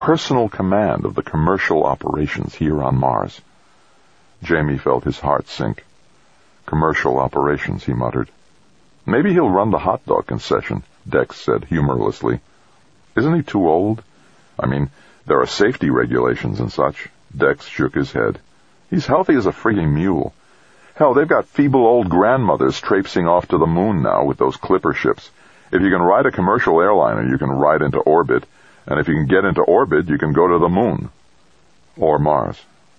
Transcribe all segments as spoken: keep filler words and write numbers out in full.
personal command of the commercial operations here on Mars. Jamie felt his heart sink. Commercial operations, he muttered. Maybe he'll run the hot dog concession, Dex said humorlessly. Isn't he too old? I mean, there are safety regulations and such. Dex shook his head. He's healthy as a frigging mule. Hell, they've got feeble old grandmothers traipsing off to the moon now with those clipper ships. If you can ride a commercial airliner, you can ride into orbit, and if you can get into orbit, you can go to the moon. Or Mars.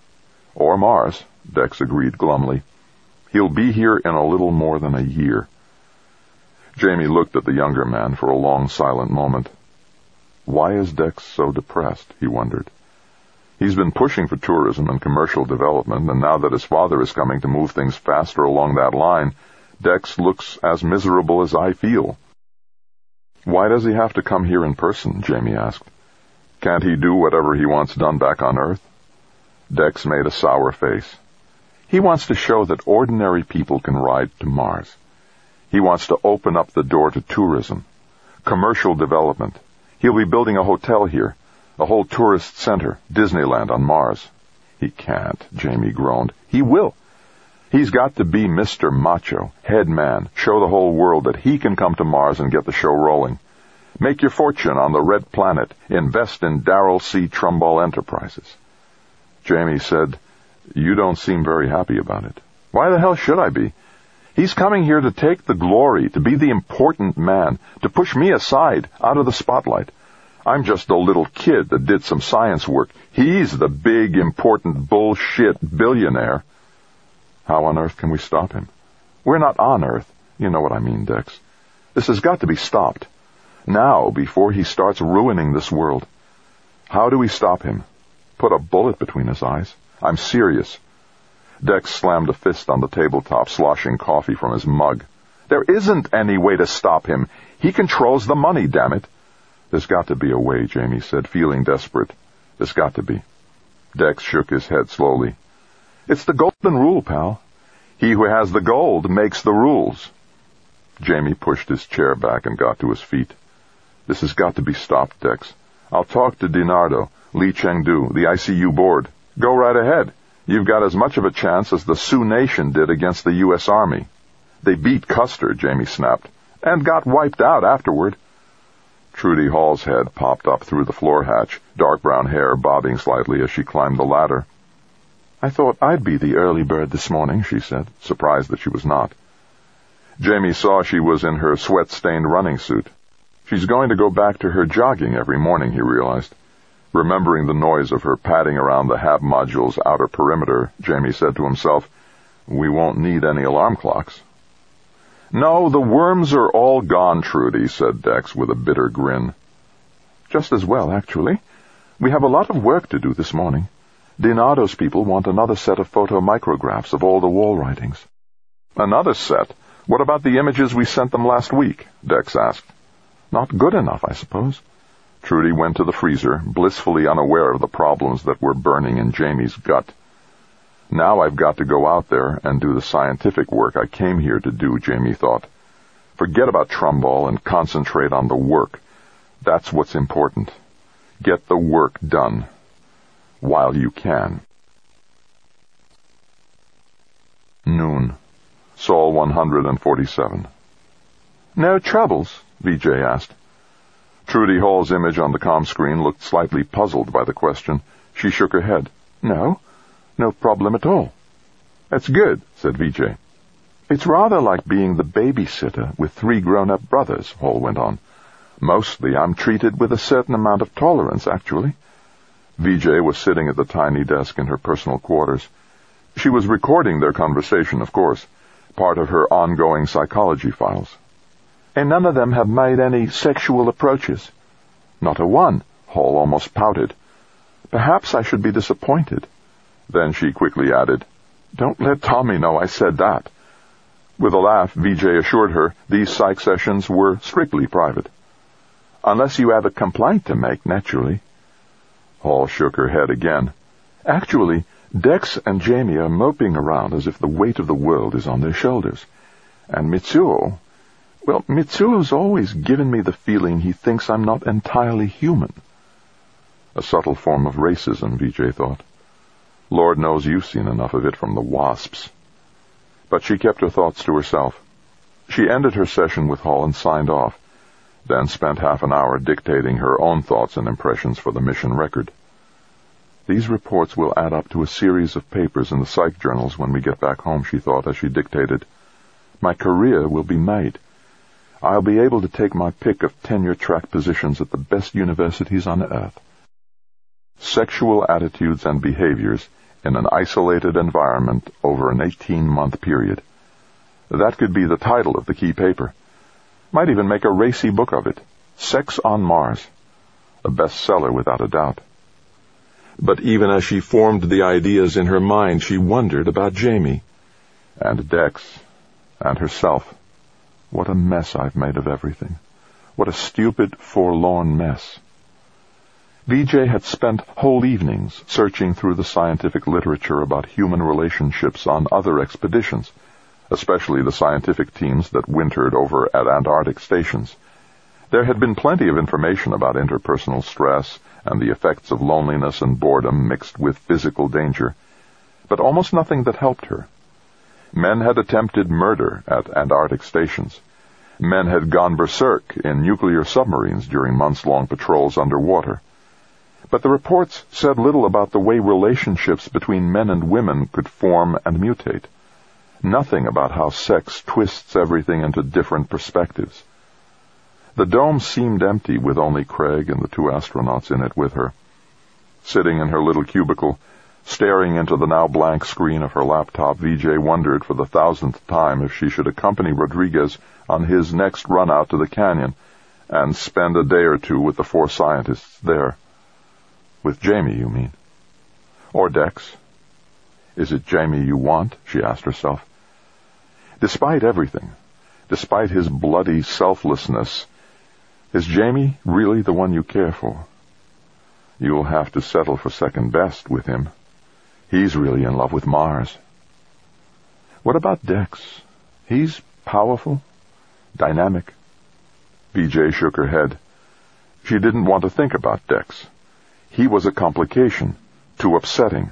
Or Mars, Dex agreed glumly. He'll be here in a little more than a year. Jamie looked at the younger man for a long silent moment. Why is Dex so depressed, he wondered. He's been pushing for tourism and commercial development, and now that his father is coming to move things faster along that line, Dex looks as miserable as I feel. Why does he have to come here in person, Jamie asked. Can't he do whatever he wants done back on Earth? Dex made a sour face. He wants to show that ordinary people can ride to Mars. He wants to open up the door to tourism, commercial development. He'll be building a hotel here, a whole tourist center, Disneyland on Mars. He can't, Jamie groaned. He will. He's got to be Mister Macho, head man, show the whole world that he can come to Mars and get the show rolling. Make your fortune on the Red Planet. Invest in Darrell C. Trumbull Enterprises. Jamie said, You don't seem very happy about it. Why the hell should I be? He's coming here to take the glory, to be the important man, to push me aside, out of the spotlight. I'm just a little kid that did some science work. He's the big, important, bullshit billionaire. How on earth can we stop him? We're not on Earth. You know what I mean, Dex. This has got to be stopped. Now, before he starts ruining this world. How do we stop him? Put a bullet between his eyes? I'm serious. Dex slammed a fist on the tabletop, sloshing coffee from his mug. There isn't any way to stop him. He controls the money, damn it. There's got to be a way, Jamie said, feeling desperate. There's got to be. Dex shook his head slowly. It's the golden rule, pal. He who has the gold makes the rules. Jamie pushed his chair back and got to his feet. This has got to be stopped, Dex. I'll talk to DiNardo, Lee Chengdu, the I C U board. Go right ahead. You've got as much of a chance as the Sioux Nation did against the U S Army. They beat Custer, Jamie snapped, and got wiped out afterward. Trudy Hall's head popped up through the floor hatch, dark brown hair bobbing slightly as she climbed the ladder. I thought I'd be the early bird this morning, she said, surprised that she was not. Jamie saw she was in her sweat-stained running suit. She's going to go back to her jogging every morning, he realized. Remembering the noise of her padding around the Hab module's outer perimeter, Jamie said to himself, We won't need any alarm clocks. No, the worms are all gone, Trudy, said Dex with a bitter grin. Just as well, actually. We have a lot of work to do this morning. DiNardo's people want another set of photomicrographs of all the wall writings. Another set? What about the images we sent them last week? Dex asked. Not good enough, I suppose. Trudy went to the freezer, blissfully unaware of the problems that were burning in Jamie's gut. Now I've got to go out there and do the scientific work I came here to do, Jamie thought. Forget about Trumbull and concentrate on the work. That's what's important. Get the work done. While you can. Noon. Sol one hundred forty-seven. No troubles? Vijay asked. Trudy Hall's image on the comm screen looked slightly puzzled by the question. She shook her head. No, no problem at all. That's good, said Vijay. It's rather like being the babysitter with three grown-up brothers, Hall went on. Mostly I'm treated with a certain amount of tolerance, actually. Vijay was sitting at the tiny desk in her personal quarters. She was recording their conversation, of course, part of her ongoing psychology files. And none of them have made any sexual approaches. Not a one, Hall almost pouted. Perhaps I should be disappointed. Then she quickly added, Don't let Tommy know I said that. With a laugh, Vijay assured her these psych sessions were strictly private. Unless you have a complaint to make, naturally. Hall shook her head again. Actually, Dex and Jamie are moping around as if the weight of the world is on their shoulders. And Mitsuo, well, Mitsuo's always given me the feeling he thinks I'm not entirely human. A subtle form of racism, V J thought. Lord knows you've seen enough of it from the WASPs. But she kept her thoughts to herself. She ended her session with Hall and signed off, then spent half an hour dictating her own thoughts and impressions for the mission record. These reports will add up to a series of papers in the psych journals when we get back home, she thought as she dictated. My career will be made. I'll be able to take my pick of tenure-track positions at the best universities on earth. Sexual attitudes and behaviors in an isolated environment over an eighteen-month period. That could be the title of the key paper. Might even make a racy book of it. Sex on Mars. A bestseller without a doubt. But even as she formed the ideas in her mind, she wondered about Jamie. And Dex. And herself. What a mess I've made of everything. What a stupid, forlorn mess. V J had spent whole evenings searching through the scientific literature about human relationships on other expeditions, especially the scientific teams that wintered over at Antarctic stations. There had been plenty of information about interpersonal stress and the effects of loneliness and boredom mixed with physical danger, but almost nothing that helped her. Men had attempted murder at Antarctic stations. Men had gone berserk in nuclear submarines during months-long patrols underwater. But the reports said little about the way relationships between men and women could form and mutate. Nothing about how sex twists everything into different perspectives. The dome seemed empty with only Craig and the two astronauts in it with her. Sitting in her little cubicle, staring into the now blank screen of her laptop, V J wondered for the thousandth time if she should accompany Rodriguez on his next run out to the canyon and spend a day or two with the four scientists there. With Jamie, you mean? Or Dex? Is it Jamie you want? She asked herself. Despite everything, despite his bloody selflessness, is Jamie really the one you care for? You'll have to settle for second best with him. He's really in love with Mars. What about Dex? He's powerful, dynamic. V J shook her head. She didn't want to think about Dex. He was a complication, too upsetting.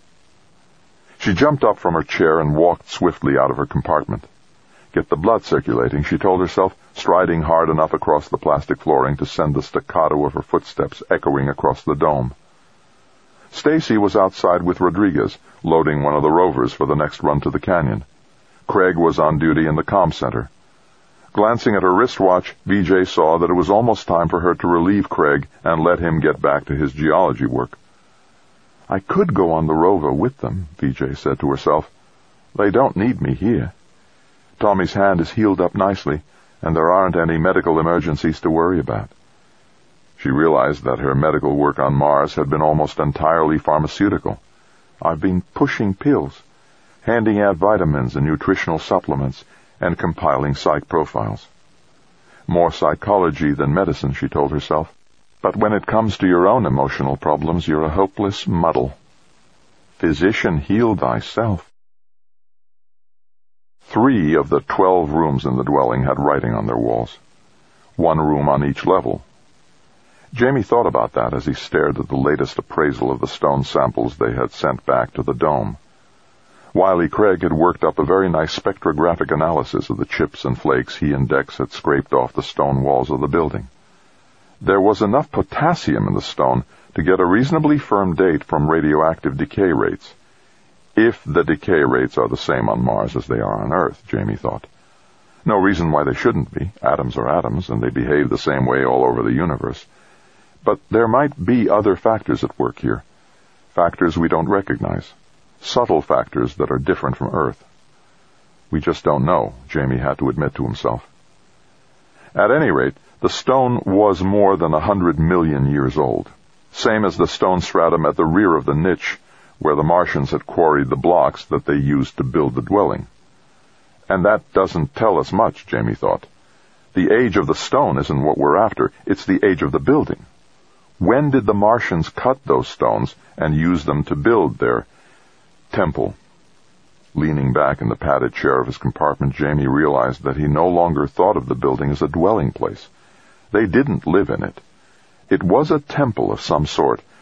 She jumped up from her chair and walked swiftly out of her compartment. Get the blood circulating, she told herself, striding hard enough across the plastic flooring to send the staccato of her footsteps echoing across the dome. Stacy was outside with Rodriguez, loading one of the rovers for the next run to the canyon. Craig was on duty in the comm center. Glancing at her wristwatch, V J saw that it was almost time for her to relieve Craig and let him get back to his geology work. I could go on the rover with them, V J said to herself. They don't need me here. Tommy's hand is healed up nicely, and there aren't any medical emergencies to worry about. She realized that her medical work on Mars had been almost entirely pharmaceutical. I've been pushing pills, handing out vitamins and nutritional supplements, and compiling psych profiles. More psychology than medicine, she told herself. But when it comes to your own emotional problems, you're a hopeless muddle. Physician, heal thyself. Three of the twelve rooms in the dwelling had writing on their walls. One room on each level. Jamie thought about that as he stared at the latest appraisal of the stone samples they had sent back to the dome. Wiley Craig had worked up a very nice spectrographic analysis of the chips and flakes he and Dex had scraped off the stone walls of the building. There was enough potassium in the stone to get a reasonably firm date from radioactive decay rates. If the decay rates are the same on Mars as they are on Earth, Jamie thought. No reason why they shouldn't be. Atoms are atoms, and they behave the same way all over the universe. But there might be other factors at work here. Factors we don't recognize. Subtle factors that are different from Earth. We just don't know, Jamie had to admit to himself. At any rate, the stone was more than a hundred million years old, same as the stone stratum at the rear of the niche where the Martians had quarried the blocks that they used to build the dwelling. And that doesn't tell us much, Jamie thought. The age of the stone isn't what we're after, it's the age of the building. When did the Martians cut those stones and use them to build their temple? Leaning back in the padded chair of his compartment, Jamie realized that he no longer thought of the building as a dwelling place. They didn't live in it. It was a temple of some sort,